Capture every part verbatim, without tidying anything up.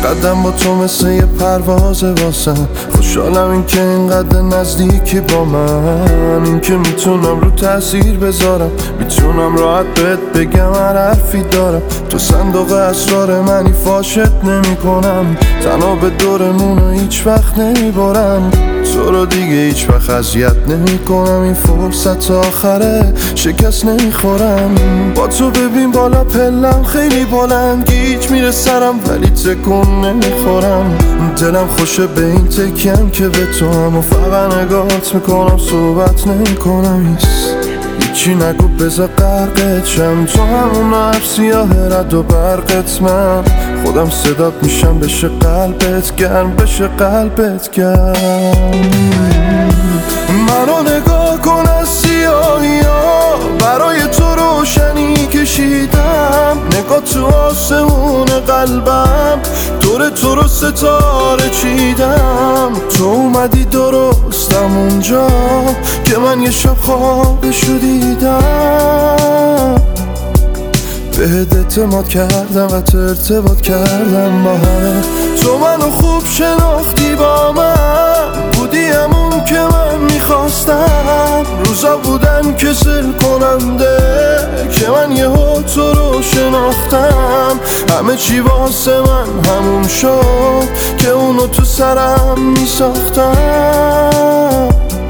قدم با تو مثل یه پرواز واسم. خوشحالم این که اینقدر نزدیکی با من، این که میتونم رو تاثیر بذارم، میتونم راحت بهت بگم هر حرفی دارم. تو صندوق اسرار منی، فاشت نمی کنم، تنها به دورمونو هیچ وقت نمیبارم. تو رو دیگه هیچ وقت اذیت نمی کنم، این فرصت آخره شکست نمیخورم. با تو ببین بالا پلم خیلی بلند، گیج میره سرم ولی تکون نمیخورم. دلم خوشه به این تکیم که به تو هم و فقط نگاهت میکنم، صحبت نمیکنم. هیچی نگو بذار غرقت شم، تو همون عرب سیاه رد و برقت. من خودم صدات میشم، بشه قلبت گرم، بشه قلبت گرم. منو نگاه کن از سیاهی ها، برای تو روشنی کشیدم. نگاه تو آسمون قلبم، دور تو رو ستاره چیدم. تو اومدی درستم اونجا که من یه شب خوابشو دیدم. بهت اعتماد کردم و تو ارتباط کردم با همه. تو منو خوب شناختی، با من بودی همون که من میخواستم. روزا بودن کسل کننده که من یهو تو رو شناختم. همه چی واسه من همون شد که اونو تو سرم میساختم.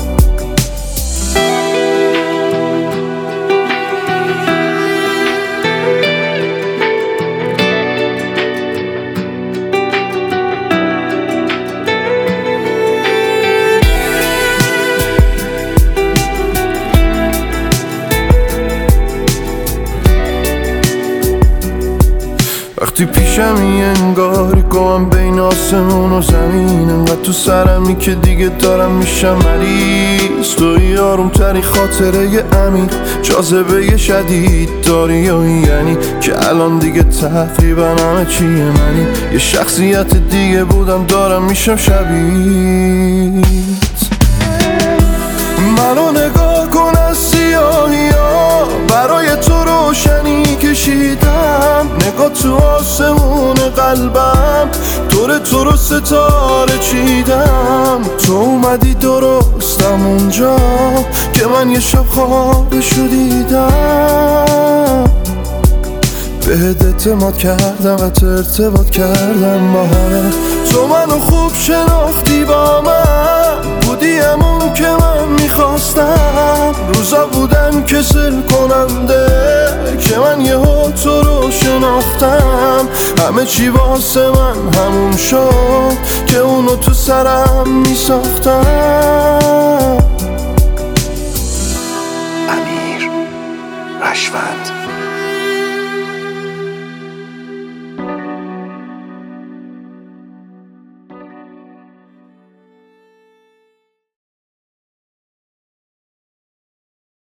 وقتی پیشمی انگاری کنم بین آسمون و زمین، انقدر تو سرمی که دیگه دارم میشم مریض. توی آروم تری خاطره ی امیر، جاذبه شدید داری یا یعنی که الان دیگه تقریبا همه چیه منی. یه شخصیت دیگه بودم دارم میشم شبیه. منو نگاه کن از سیاهی ها، برای تو روشنی کشیدم. نگاه تو آسمون قلبم، دور تو رو ستاره چیدم. تو اومدی درستم اونجا که من یه شب خوابشو دیدم. بهت اعتماد کردم و تو ارتباط کردم با همه. تو منو خوب شناختی، با من بودی همون که من میخواستم. روزا بودن کسل کننده که من یهو تو رو شناختم. همه چی واسه من همون شد که اونو تو سرم میساختم. امیر رشوند.